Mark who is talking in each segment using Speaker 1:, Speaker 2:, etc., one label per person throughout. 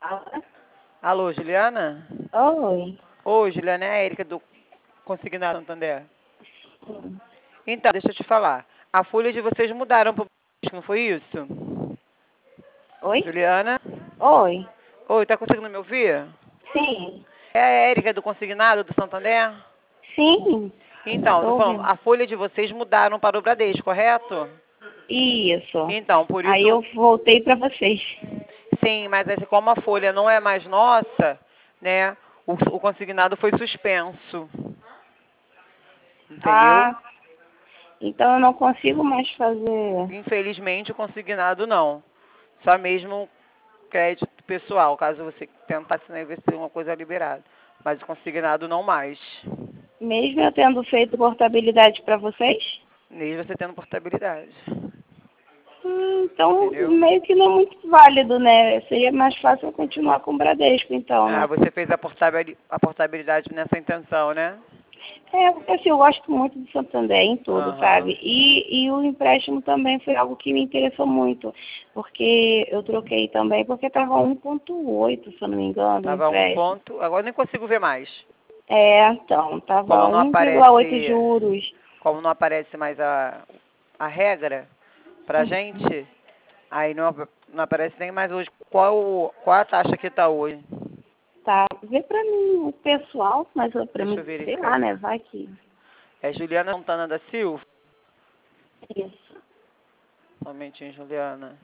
Speaker 1: Alô, Juliana?
Speaker 2: Oi.
Speaker 1: Oi, Juliana, é a Érica do Consignado Santander. Então, deixa eu te falar. A folha de vocês mudaram para o não foi isso?
Speaker 2: Oi?
Speaker 1: Juliana?
Speaker 2: Oi.
Speaker 1: Oi, tá conseguindo me ouvir?
Speaker 2: Sim.
Speaker 1: É a Érica do Consignado do Santander?
Speaker 2: Sim.
Speaker 1: Então,
Speaker 2: Tô
Speaker 1: tô falando,
Speaker 2: ouvindo.
Speaker 1: a folha de vocês mudaram para o Bradesco, correto?
Speaker 2: Isso.
Speaker 1: Então, por
Speaker 2: Aí
Speaker 1: isso,
Speaker 2: eu voltei pra vocês.
Speaker 1: sim, mas assim, como a folha não é mais nossa, né? O consignado foi suspenso. Entendeu?
Speaker 2: Ah, então eu não consigo mais fazer.
Speaker 1: Infelizmente, o consignado não. Só mesmo crédito pessoal, caso você tentasse, né, ver se tem uma coisa liberada. Mas o consignado não mais.
Speaker 2: Mesmo eu tendo feito portabilidade pra vocês?
Speaker 1: Nem você tendo portabilidade.
Speaker 2: Então,
Speaker 1: Entendeu?
Speaker 2: meio que não é muito válido, né? Seria mais fácil eu continuar com o Bradesco, então,
Speaker 1: Ah,
Speaker 2: né?
Speaker 1: você fez a portabilidade nessa intenção, né?
Speaker 2: É, porque assim, eu gosto muito do Santander em tudo,
Speaker 1: Aham.
Speaker 2: sabe? E o empréstimo também foi algo que me interessou muito, porque eu troquei também, porque estava 1,8, se eu não me engano, o
Speaker 1: Tava um
Speaker 2: empréstimo.
Speaker 1: ponto. Agora eu nem consigo ver mais.
Speaker 2: É, então, estava
Speaker 1: Como não
Speaker 2: 1,8
Speaker 1: aparece,
Speaker 2: juros.
Speaker 1: como não aparece mais a regra pra gente, aí não aparece nem mais hoje. Qual a taxa que tá hoje?
Speaker 2: Tá, vê pra mim o pessoal, mas pra
Speaker 1: Deixa eu
Speaker 2: mim, sei
Speaker 1: verificar
Speaker 2: lá,
Speaker 1: aqui.
Speaker 2: né? Vai que.
Speaker 1: É Juliana Santana da Silva?
Speaker 2: Isso.
Speaker 1: Somente em Juliana.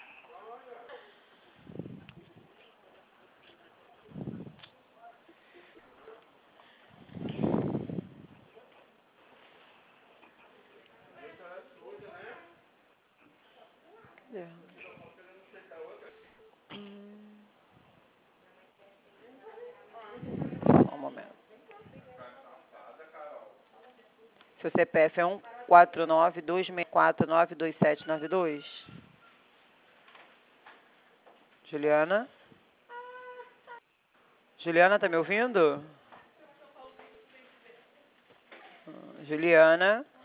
Speaker 1: Cadê? Só um momento. Seu CPF é 149-264-92792? Juliana? Juliana, tá me ouvindo? Juliana?